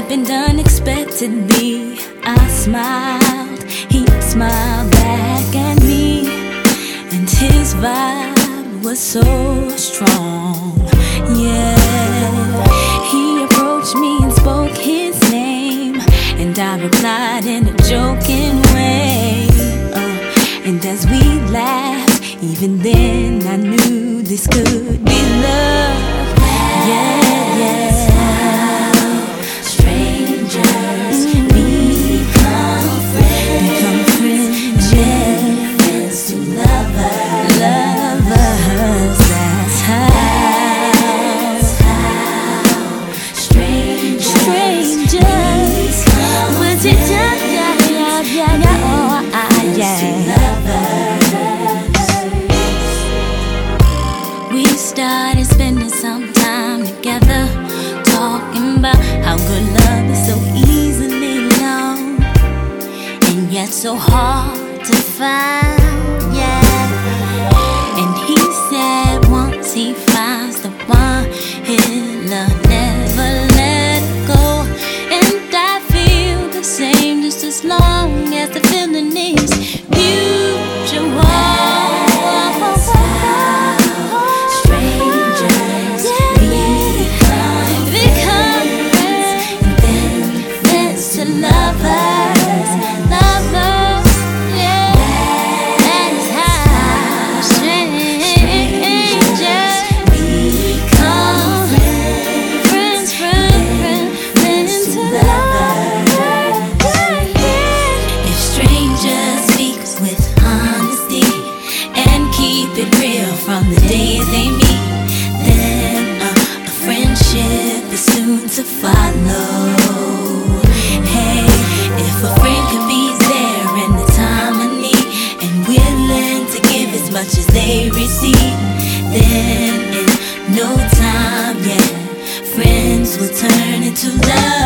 happened unexpectedly. I smiled, he smiled back at me, and his vibe was so strong. Yeah, he approached me and spoke his name, and I replied in a joking way. And as we laughed, even then I knew this could be love. Yeah, yeah. Strangers become friends, yeah. Friends to lovers, That's how strangers with each other, We started spending some time together, talking about how good love is so easily known, and yet so hard to find, yeah. And he said once he finds the one, he'll never let go. And I feel the same just as long as the feeling is mutual. From the day they meet, then a friendship is soon to follow. Hey, if a friend could be there in the time of need and willing to give as much as they receive, then in no time, yeah, friends will turn into love.